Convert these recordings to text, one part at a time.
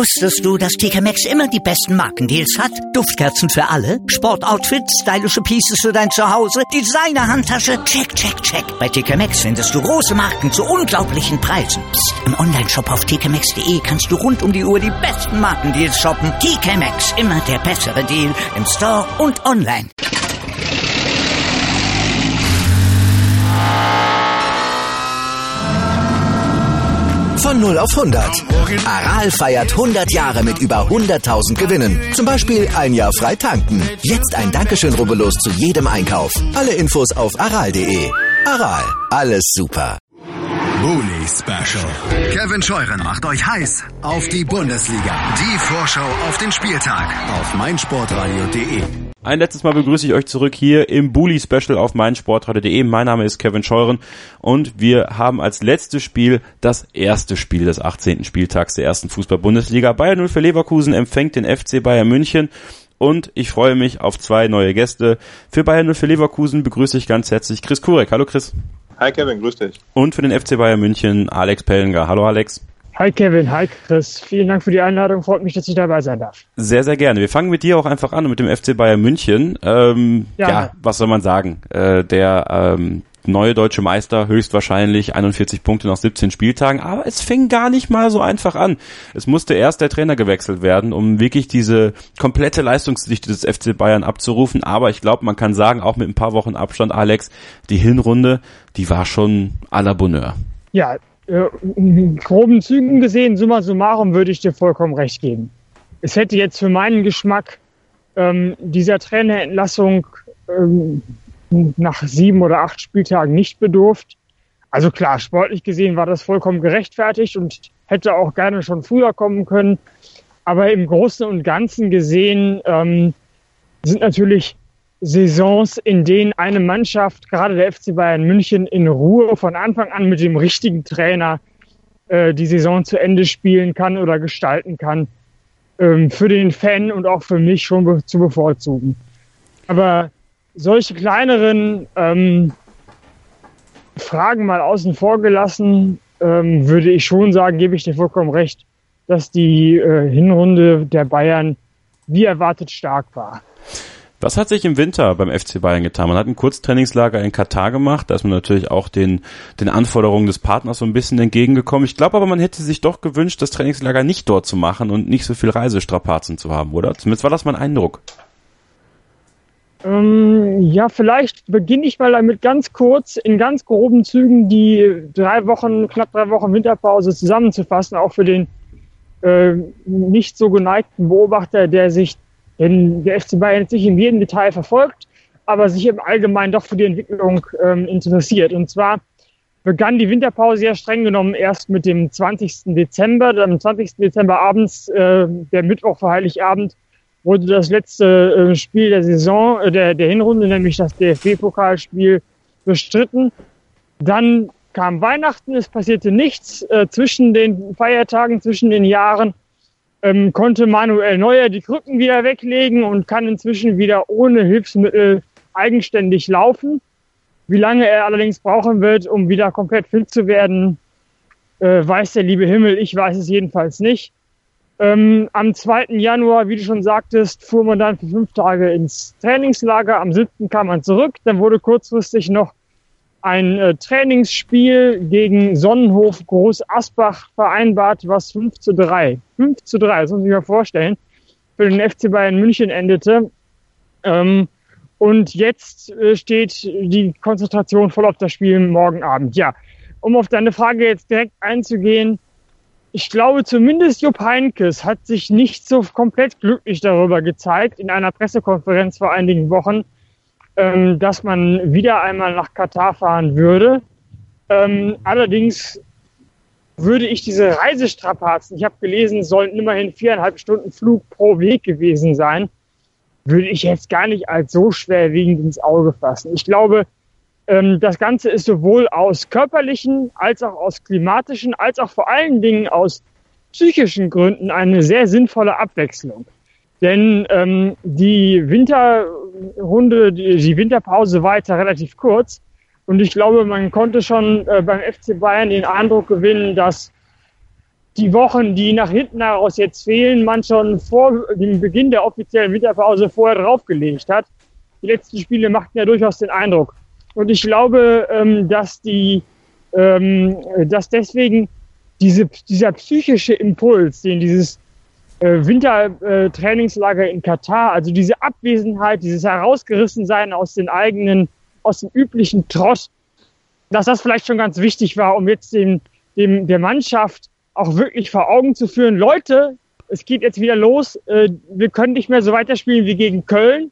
Wusstest du, dass TK Maxx immer die besten Markendeals hat? Duftkerzen für alle, Sportoutfits, stylische Pieces für dein Zuhause, Designer-Handtasche, check, check, check. Bei TK Maxx findest du große Marken zu unglaublichen Preisen. Psst. Im Onlineshop auf tkmaxx.de kannst du rund um die Uhr die besten Markendeals shoppen. TK Maxx, immer der bessere Deal im Store und online. Von 0 auf 100. Aral feiert 100 Jahre mit über 100.000 Gewinnen. Zum Beispiel ein Jahr frei tanken. Jetzt ein Dankeschön, rubbellos zu jedem Einkauf. Alle Infos auf aral.de. Aral, alles super. Bully Special. Kevin Scheuren macht euch heiß auf die Bundesliga. Die Vorschau auf den Spieltag auf meinsportradio.de. Ein letztes Mal begrüße ich euch zurück hier im Bully Special auf meinsportradio.de. Mein Name ist Kevin Scheuren und wir haben als letztes Spiel das erste Spiel des 18. Spieltags der ersten Fußball-Bundesliga. Bayern 0 für Leverkusen empfängt den FC Bayern München und ich freue mich auf zwei neue Gäste. Für Bayern 0 für Leverkusen begrüße ich ganz herzlich Chris Kurek. Hallo Chris. Hi Kevin, grüß dich. Und für den FC Bayern München Alex Pellinger. Hallo Alex. Hi Kevin, hi Chris. Vielen Dank für die Einladung. Freut mich, dass ich dabei sein darf. Sehr, sehr gerne. Wir fangen mit dir auch einfach an, mit dem FC Bayern München. Ja, was soll man sagen? Der neue deutsche Meister, höchstwahrscheinlich 41 Punkte nach 17 Spieltagen. Aber es fing gar nicht mal so einfach an. Es musste erst der Trainer gewechselt werden, um wirklich diese komplette Leistungsdichte des FC Bayern abzurufen. Aber ich glaube, man kann sagen, auch mit ein paar Wochen Abstand, Alex, die Hinrunde, die war schon à la Bonheur. Ja, in groben Zügen gesehen, summa summarum, würde ich dir vollkommen recht geben. Es hätte jetzt für meinen Geschmack dieser Trainerentlassung nach 7 oder 8 Spieltagen nicht bedurft. Also klar, sportlich gesehen war das vollkommen gerechtfertigt und hätte auch gerne schon früher kommen können. Aber im Großen und Ganzen gesehen sind natürlich Saisons, in denen eine Mannschaft, gerade der FC Bayern München, in Ruhe von Anfang an mit dem richtigen Trainer die Saison zu Ende spielen kann oder gestalten kann, für den Fan und auch für mich schon zu bevorzugen. Aber solche kleineren Fragen mal außen vor gelassen, würde ich schon sagen, gebe ich dir vollkommen recht, dass die Hinrunde der Bayern wie erwartet stark war. Was hat sich im Winter beim FC Bayern getan? Man hat ein Kurztrainingslager in Katar gemacht, da ist man natürlich auch den Anforderungen des Partners so ein bisschen entgegengekommen. Ich glaube aber, man hätte sich doch gewünscht, das Trainingslager nicht dort zu machen und nicht so viel Reisestrapazen zu haben, oder? Zumindest war das mein Eindruck. Ja, vielleicht beginne ich mal damit ganz kurz, in ganz groben Zügen die knapp 3 Wochen Winterpause zusammenzufassen, auch für den nicht so geneigten Beobachter, der FC Bayern jetzt nicht in jedem Detail verfolgt, aber sich im Allgemeinen doch für die Entwicklung interessiert. Und zwar begann die Winterpause ja streng genommen erst mit dem 20. Dezember. Am 20. Dezember abends, der Mittwoch vor Heiligabend, wurde das letzte Spiel der Saison, der Hinrunde, nämlich das DFB-Pokalspiel, bestritten. Dann kam Weihnachten, es passierte nichts. Zwischen den Feiertagen, zwischen den Jahren konnte Manuel Neuer die Krücken wieder weglegen und kann inzwischen wieder ohne Hilfsmittel eigenständig laufen. Wie lange er allerdings brauchen wird, um wieder komplett fit zu werden, weiß der liebe Himmel. Ich weiß es jedenfalls nicht. Am 2. Januar, wie du schon sagtest, fuhr man dann für 5 Tage ins Trainingslager. Am 7. kam man zurück. Dann wurde kurzfristig noch ein Trainingsspiel gegen Sonnenhof Groß Asbach vereinbart, was 5:3, das muss ich mir vorstellen, für den FC Bayern München endete. Und jetzt steht die Konzentration voll auf das Spiel morgen Abend. Ja, um auf deine Frage jetzt direkt einzugehen, ich glaube, zumindest Jupp Heynckes hat sich nicht so komplett glücklich darüber gezeigt in einer Pressekonferenz vor einigen Wochen, dass man wieder einmal nach Katar fahren würde. Allerdings würde ich diese Reisestrapazen, ich habe gelesen, es sollen immerhin 4,5 Stunden Flug pro Weg gewesen sein, würde ich jetzt gar nicht als so schwerwiegend ins Auge fassen. Ich glaube, das Ganze ist sowohl aus körperlichen, als auch aus klimatischen, als auch vor allen Dingen aus psychischen Gründen eine sehr sinnvolle Abwechslung. Denn die Winterrunde, die Winterpause war jetzt ja relativ kurz. Und ich glaube, man konnte schon beim FC Bayern den Eindruck gewinnen, dass die Wochen, die nach hinten heraus jetzt fehlen, man schon vor dem Beginn der offiziellen Winterpause vorher draufgelegt hat. Die letzten Spiele machten ja durchaus den Eindruck. Und ich glaube, dass deswegen dieser psychische Impuls, den dieses Wintertrainingslager in Katar, also diese Abwesenheit, dieses Herausgerissensein aus dem üblichen Trott, dass das vielleicht schon ganz wichtig war, um jetzt der Mannschaft auch wirklich vor Augen zu führen, Leute, es geht jetzt wieder los, wir können nicht mehr so weiterspielen wie gegen Köln,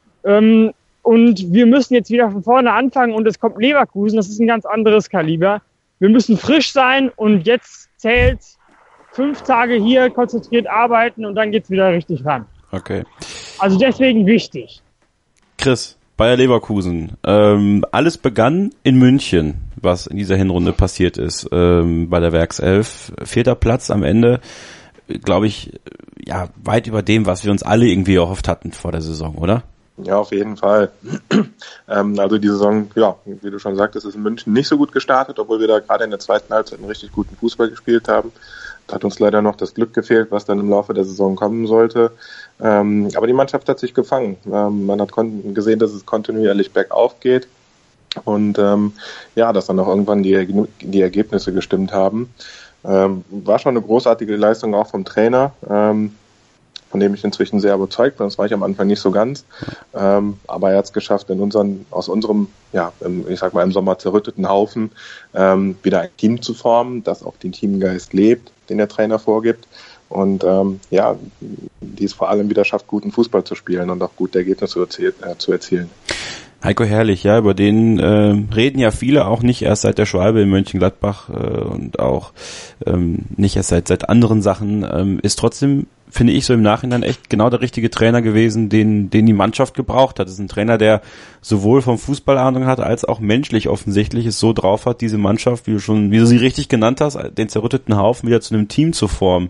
und wir müssen jetzt wieder von vorne anfangen und es kommt Leverkusen, das ist ein ganz anderes Kaliber. Wir müssen frisch sein und jetzt zählt 5 Tage hier konzentriert arbeiten und dann geht's wieder richtig ran. Okay. Also deswegen wichtig. Chris, Bayer Leverkusen. Alles begann in München, was in dieser Hinrunde passiert ist, bei der Werkself. 4. Platz am Ende, glaube ich, ja, weit über dem, was wir uns alle irgendwie erhofft hatten vor der Saison, oder? Ja, auf jeden Fall. Also die Saison, ja, wie du schon sagtest, ist in München nicht so gut gestartet, obwohl wir da gerade in der zweiten Halbzeit einen richtig guten Fußball gespielt haben. Da hat uns leider noch das Glück gefehlt, was dann im Laufe der Saison kommen sollte. Aber die Mannschaft hat sich gefangen. Man hat gesehen, dass es kontinuierlich bergauf geht. Und dass dann auch irgendwann die Ergebnisse gestimmt haben. War schon eine großartige Leistung auch vom Trainer, von dem ich inzwischen sehr überzeugt bin. Das war ich am Anfang nicht so ganz. Aber er hat es geschafft, aus unserem, im Sommer zerrütteten Haufen wieder ein Team zu formen, das auch den Teamgeist lebt, den der Trainer vorgibt. Und die es vor allem wieder schafft, guten Fußball zu spielen und auch gute Ergebnisse zu erzielen. Heiko Herrlich, ja, über den reden ja viele auch nicht erst seit der Schwalbe in Mönchengladbach und auch nicht erst seit anderen Sachen, ist trotzdem, finde ich, so im Nachhinein echt genau der richtige Trainer gewesen, den die Mannschaft gebraucht hat. Das ist ein Trainer, der sowohl vom Fußball Ahnung hat, als auch menschlich offensichtlich es so drauf hat, diese Mannschaft, wie du sie richtig genannt hast, den zerrütteten Haufen wieder zu einem Team zu formen.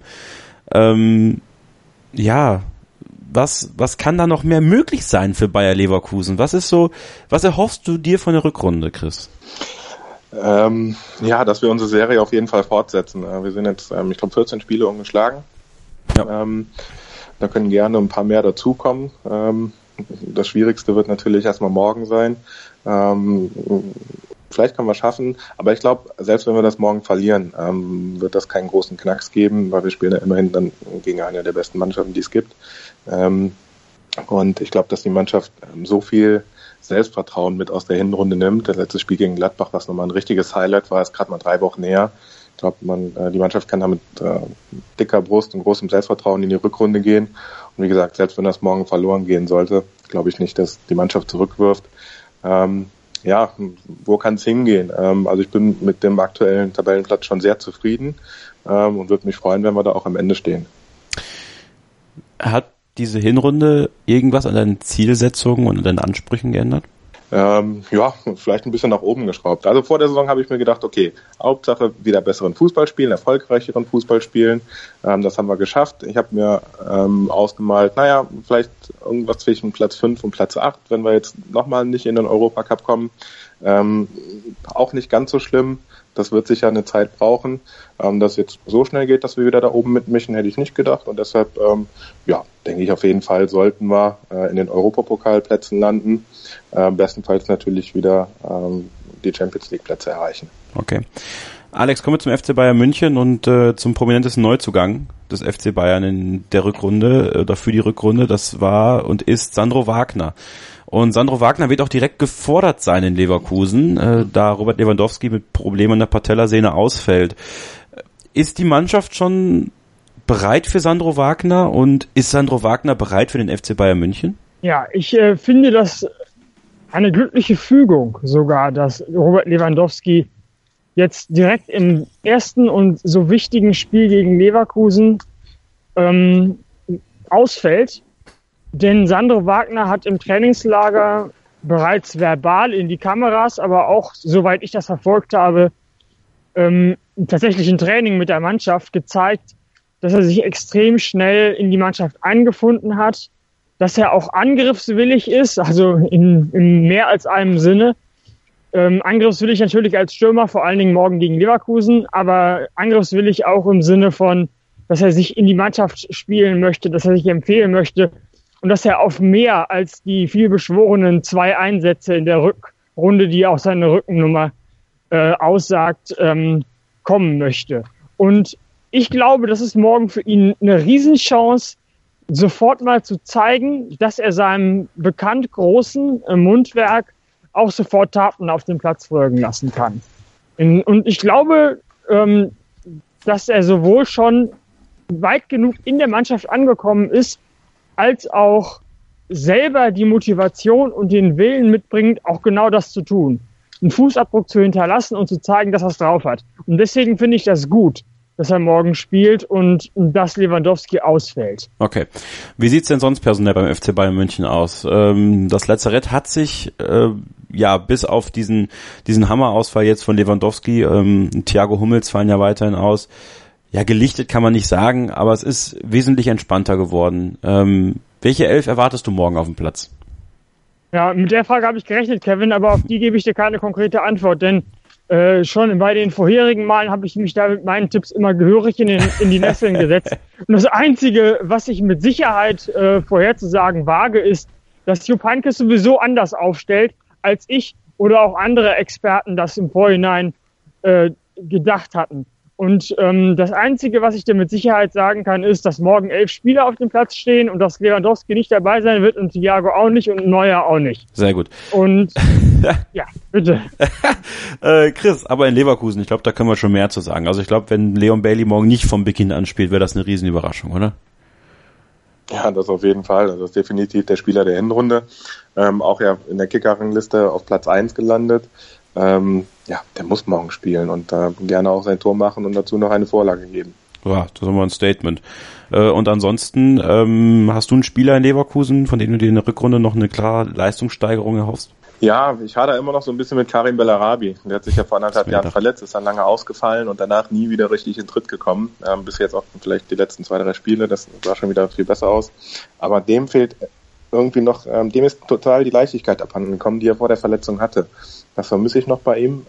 Was kann da noch mehr möglich sein für Bayer Leverkusen? Was erhoffst du dir von der Rückrunde, Chris? Dass wir unsere Serie auf jeden Fall fortsetzen. Wir sind jetzt, 14 Spiele ungeschlagen. Ja. Da können gerne ein paar mehr dazukommen. Das Schwierigste wird natürlich erstmal morgen sein. Vielleicht können wir es schaffen, aber ich glaube, selbst wenn wir das morgen verlieren, wird das keinen großen Knacks geben, weil wir spielen ja immerhin dann gegen eine der besten Mannschaften, die es gibt. Und ich glaube, dass die Mannschaft so viel Selbstvertrauen mit aus der Hinrunde nimmt. Das letzte Spiel gegen Gladbach, was nochmal ein richtiges Highlight war, ist gerade mal 3 Wochen her. Ich glaube, die Mannschaft kann da mit dicker Brust und großem Selbstvertrauen in die Rückrunde gehen. Und wie gesagt, selbst wenn das morgen verloren gehen sollte, glaube ich nicht, dass die Mannschaft zurückwirft. Wo kann es hingehen? Also ich bin mit dem aktuellen Tabellenplatz schon sehr zufrieden und würde mich freuen, wenn wir da auch am Ende stehen. Hat diese Hinrunde irgendwas an deinen Zielsetzungen und an deinen Ansprüchen geändert? Vielleicht ein bisschen nach oben geschraubt. Also vor der Saison habe ich mir gedacht, okay, Hauptsache wieder besseren Fußball spielen, erfolgreicheren Fußball spielen. Das haben wir geschafft. Ich habe mir ausgemalt, vielleicht irgendwas zwischen Platz 5 und Platz 8, wenn wir jetzt nochmal nicht in den Europacup kommen. Auch nicht ganz so schlimm. Das wird sicher eine Zeit brauchen. Dass es jetzt so schnell geht, dass wir wieder da oben mitmischen, hätte ich nicht gedacht. Und deshalb, denke ich auf jeden Fall, sollten wir in den Europapokalplätzen landen. Bestenfalls natürlich wieder die Champions League Plätze erreichen. Okay. Alex, kommen wir zum FC Bayern München und zum prominentesten Neuzugang des FC Bayern in der Rückrunde oder für die Rückrunde. Das war und ist Sandro Wagner. Und Sandro Wagner wird auch direkt gefordert sein in Leverkusen, da Robert Lewandowski mit Problemen an der Patellasehne ausfällt. Ist die Mannschaft schon bereit für Sandro Wagner und ist Sandro Wagner bereit für den FC Bayern München? Ja, ich finde das eine glückliche Fügung sogar, dass Robert Lewandowski jetzt direkt im ersten und so wichtigen Spiel gegen Leverkusen ausfällt. Denn Sandro Wagner hat im Trainingslager bereits verbal in die Kameras, aber auch, soweit ich das verfolgt habe, tatsächlich im Training mit der Mannschaft gezeigt, dass er sich extrem schnell in die Mannschaft eingefunden hat, dass er auch angriffswillig ist, also in mehr als einem Sinne, angriffswillig natürlich als Stürmer, vor allen Dingen morgen gegen Leverkusen, aber angriffswillig auch im Sinne von, dass er sich in die Mannschaft spielen möchte, dass er sich empfehlen möchte und dass er auf mehr als die vielbeschworenen 2 Einsätze in der Rückrunde, die auch seine Rückennummer aussagt, kommen möchte. Und ich glaube, das ist morgen für ihn eine Riesenchance, sofort mal zu zeigen, dass er seinem bekannt großen Mundwerk auch sofort Taten auf dem Platz folgen lassen kann. Und ich glaube, dass er sowohl schon weit genug in der Mannschaft angekommen ist, als auch selber die Motivation und den Willen mitbringt, auch genau das zu tun. Einen Fußabdruck zu hinterlassen und zu zeigen, dass er es drauf hat. Und deswegen finde ich das gut, dass er morgen spielt und dass Lewandowski ausfällt. Okay. Wie sieht's denn sonst personell beim FC Bayern München aus? Das Lazarett hat sich bis auf diesen Hammerausfall jetzt von Lewandowski, Thiago Hummels fallen ja weiterhin aus. Ja, gelichtet kann man nicht sagen, aber es ist wesentlich entspannter geworden. Welche 11 erwartest du morgen auf dem Platz? Ja, mit der Frage habe ich gerechnet, Kevin, aber auf die gebe ich dir keine konkrete Antwort, denn schon bei den vorherigen Malen habe ich mich da mit meinen Tipps immer gehörig in die Nesseln gesetzt. Und das Einzige, was ich mit Sicherheit vorherzusagen wage, ist, dass Jupp Heynckes sowieso anders aufstellt, als ich oder auch andere Experten das im Vorhinein gedacht hatten. Und das Einzige, was ich dir mit Sicherheit sagen kann, ist, dass morgen 11 Spieler auf dem Platz stehen und dass Lewandowski nicht dabei sein wird und Thiago auch nicht und Neuer auch nicht. Sehr gut. Und ja, bitte. Chris, aber in Leverkusen, ich glaube, da können wir schon mehr zu sagen. Also ich glaube, wenn Leon Bailey morgen nicht vom Beginn an spielt, wäre das eine Riesenüberraschung, oder? Ja, das auf jeden Fall. Also das ist definitiv der Spieler der Hinrunde. Auch ja in der Kicker-Rangliste auf Platz 1 gelandet. Der muss morgen spielen und gerne auch sein Tor machen und dazu noch eine Vorlage geben. Ja, das ist immer ein Statement. Und ansonsten, hast du einen Spieler in Leverkusen, von dem du dir in der Rückrunde noch eine klare Leistungssteigerung erhoffst? Ja, ich hadere immer noch so ein bisschen mit Karim Bellarabi. Der hat sich ja vor 1,5 Jahren verletzt, ist dann lange ausgefallen und danach nie wieder richtig in Tritt gekommen. Bis jetzt auch vielleicht die letzten 2, 3 Spiele, das sah schon wieder viel besser aus. Aber dem fehlt irgendwie noch, dem ist total die Leichtigkeit abhanden gekommen, die er vor der Verletzung hatte. Das vermisse ich noch bei ihm.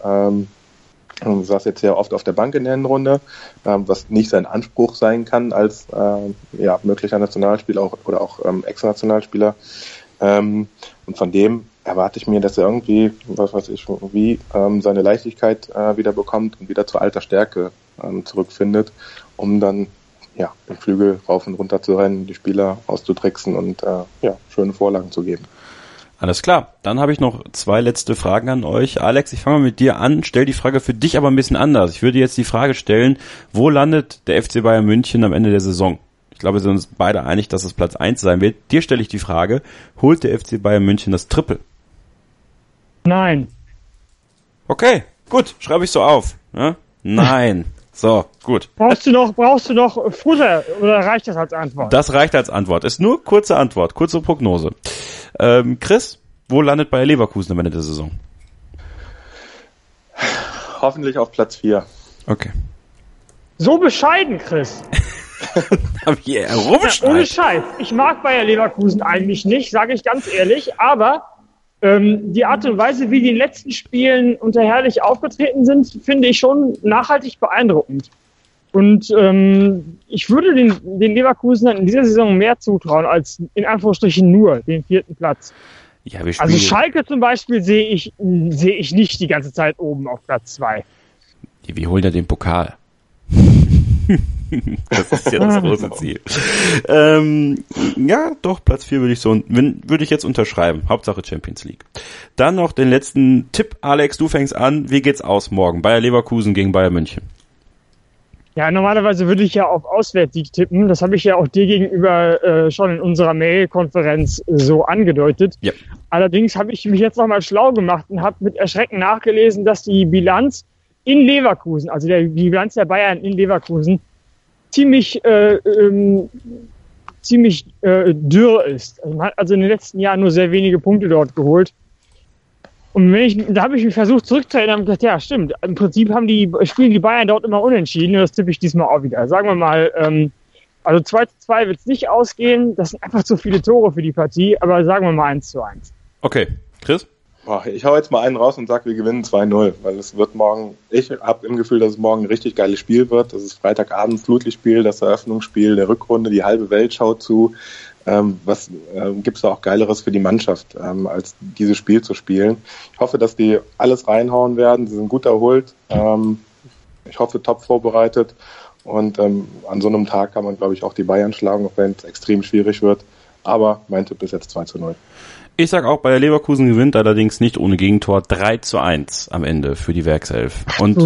Saß jetzt sehr oft auf der Bank in der Hinrunde, was nicht sein Anspruch sein kann als möglicher Nationalspieler oder auch Ex-Nationalspieler. Und von dem erwarte ich mir, dass er irgendwie, seine Leichtigkeit wieder bekommt und wieder zur alter Stärke zurückfindet, um dann den Flügel rauf und runter zu rennen, die Spieler auszutricksen und schöne Vorlagen zu geben. Alles klar, dann habe ich noch 2 letzte Fragen an euch. Alex, ich fange mal mit dir an, stell die Frage für dich aber ein bisschen anders. Ich würde jetzt die Frage stellen, wo landet der FC Bayern München am Ende der Saison? Ich glaube, wir sind uns beide einig, dass es Platz 1 sein wird. Dir stelle ich die Frage, holt der FC Bayern München das Triple? Nein. Okay, gut, schreibe ich so auf. Ja? Nein. So, gut. Brauchst du noch Futter oder reicht das als Antwort? Das reicht als Antwort. Ist nur kurze Antwort, kurze Prognose. Chris, wo landet Bayer Leverkusen am Ende der Saison? Hoffentlich auf Platz 4. Okay. So bescheiden, Chris. Ohne Scheiß. Ich mag Bayer Leverkusen eigentlich nicht, sage ich ganz ehrlich, aber die Art und Weise, wie die in den letzten Spielen unter Herrlich aufgetreten sind, finde ich schon nachhaltig beeindruckend. Und ich würde den Leverkusenern in dieser Saison mehr zutrauen als in Anführungsstrichen nur den 4. Platz. Ja, wir also Schalke zum Beispiel sehe ich nicht die ganze Zeit oben auf Platz 2. Wir holen ja den Pokal. Das ist ja das große Ziel. Ja, doch, Platz 4 würde ich jetzt unterschreiben. Hauptsache Champions League. Dann noch den letzten Tipp. Alex, du fängst an. Wie geht's aus morgen? Bayer Leverkusen gegen Bayern München. Ja, normalerweise würde ich ja auf Auswärtssieg tippen. Das habe ich ja auch dir gegenüber schon in unserer Mail-Konferenz so angedeutet. Ja. Allerdings habe ich mich jetzt nochmal schlau gemacht und habe mit Erschrecken nachgelesen, dass die Bilanz in Leverkusen, also die Bilanz der Bayern in Leverkusen, ziemlich dürr ist. Man hat also in den letzten Jahren nur sehr wenige Punkte dort geholt. Und da habe ich mich versucht zurückzuerinnern und gesagt, ja, stimmt. Im Prinzip spielen die Bayern dort immer unentschieden und das tippe ich diesmal auch wieder. Sagen wir mal, also 2:2 wird es nicht ausgehen. Das sind einfach zu viele Tore für die Partie, aber sagen wir mal 1:1. Okay. Chris? Ich hau jetzt mal einen raus und sag, wir gewinnen 2-0, weil es wird morgen, ich habe im Gefühl, dass es morgen ein richtig geiles Spiel wird. Das ist Freitagabend Flutlichtspiel, das Eröffnungsspiel der Rückrunde, die halbe Welt schaut zu. Was gibt's da auch Geileres für die Mannschaft, als dieses Spiel zu spielen? Ich hoffe, dass die alles reinhauen werden. Sie sind gut erholt. Ich hoffe, top vorbereitet. Und an so einem Tag kann man, glaube ich, auch die Bayern schlagen, auch wenn es extrem schwierig wird. Aber mein Tipp ist jetzt 2-0. Ich sag auch, Bayer Leverkusen gewinnt, allerdings nicht ohne Gegentor, 3-1 am Ende für die Werkself. Und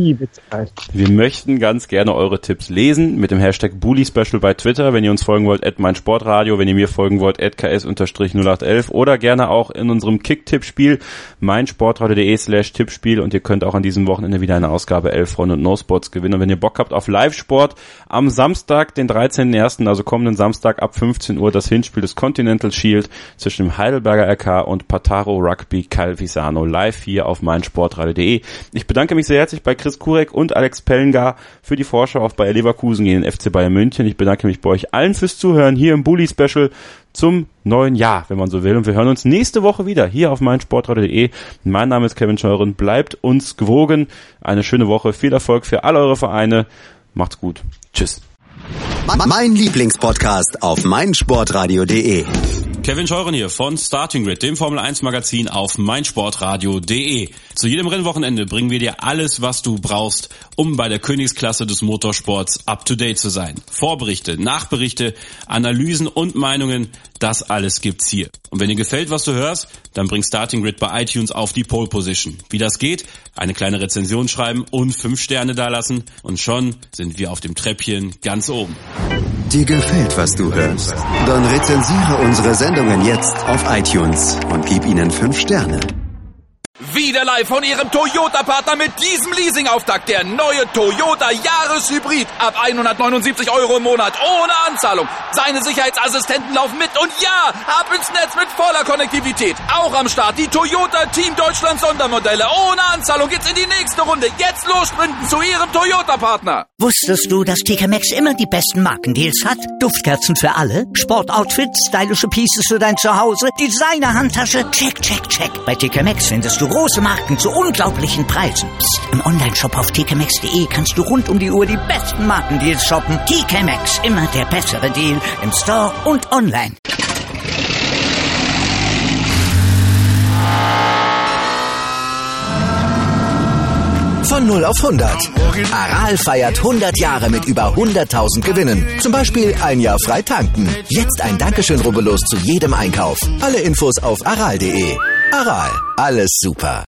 wir möchten ganz gerne eure Tipps lesen mit dem Hashtag BullySpecial bei Twitter, wenn ihr uns folgen wollt, @meinsportradio, wenn ihr mir folgen wollt, @ks_0811 oder gerne auch in unserem Kick-Tippspiel, meinsportradio.de/Tippspiel, und ihr könnt auch an diesem Wochenende wieder eine Ausgabe 11 Freunde und No Spots gewinnen. Und wenn ihr Bock habt auf Live-Sport, am Samstag, den 13.01., also kommenden Samstag ab 15 Uhr, das Hinspiel des Continental Shield zwischen dem Heidelberger RK und Pataro Rugby Calvisano live hier auf meinsportradio.de. Ich bedanke mich sehr herzlich bei Chris Kurek und Alex Pellengar für die Vorschau auf Bayer Leverkusen gegen den FC Bayern München. Ich bedanke mich bei euch allen fürs Zuhören hier im Bully Special zum neuen Jahr, wenn man so will. Und wir hören uns nächste Woche wieder hier auf meinsportradio.de. Mein Name ist Kevin Scheuren. Bleibt uns gewogen. Eine schöne Woche. Viel Erfolg für all eure Vereine. Macht's gut. Tschüss. Mein Lieblingspodcast auf meinsportradio.de. Kevin Scheuren hier von Starting Grid, dem Formel 1 Magazin auf meinsportradio.de. Zu jedem Rennwochenende bringen wir dir alles, was du brauchst, um bei der Königsklasse des Motorsports up to date zu sein. Vorberichte, Nachberichte, Analysen und Meinungen, das alles gibt's hier. Und wenn dir gefällt, was du hörst, dann bring Starting Grid bei iTunes auf die Pole Position. Wie das geht? Eine kleine Rezension schreiben und 5 Sterne dalassen und schon sind wir auf dem Treppchen ganz oben. Dir gefällt, was du hörst? Dann rezensiere unsere Sendungen jetzt auf iTunes und gib ihnen 5 Sterne. Wieder live von Ihrem Toyota-Partner mit diesem Leasing-Auftakt. Der neue Toyota Jahreshybrid. Ab 179 € im Monat. Ohne Anzahlung. Seine Sicherheitsassistenten laufen mit. Und ja, ab ins Netz mit voller Konnektivität. Auch am Start die Toyota Team Deutschland Sondermodelle. Ohne Anzahlung geht's in die nächste Runde. Jetzt los sprinten zu Ihrem Toyota-Partner. Wusstest du, dass TK Maxx immer die besten Markendeals hat? Duftkerzen für alle, Sportoutfits, stylische Pieces für dein Zuhause, Designer-Handtasche, check, check, check. Bei TK Maxx findest du große Marken zu unglaublichen Preisen. Psst. Im Onlineshop auf tkmaxx.de kannst du rund um die Uhr die besten Markendeals shoppen. TK Maxx, immer der bessere Deal im Store und online. Von 0 auf 100. Aral feiert 100 Jahre mit über 100.000 Gewinnen. Zum Beispiel ein Jahr frei tanken. Jetzt ein Dankeschön, rubbellos zu jedem Einkauf. Alle Infos auf aral.de. Aral, alles super.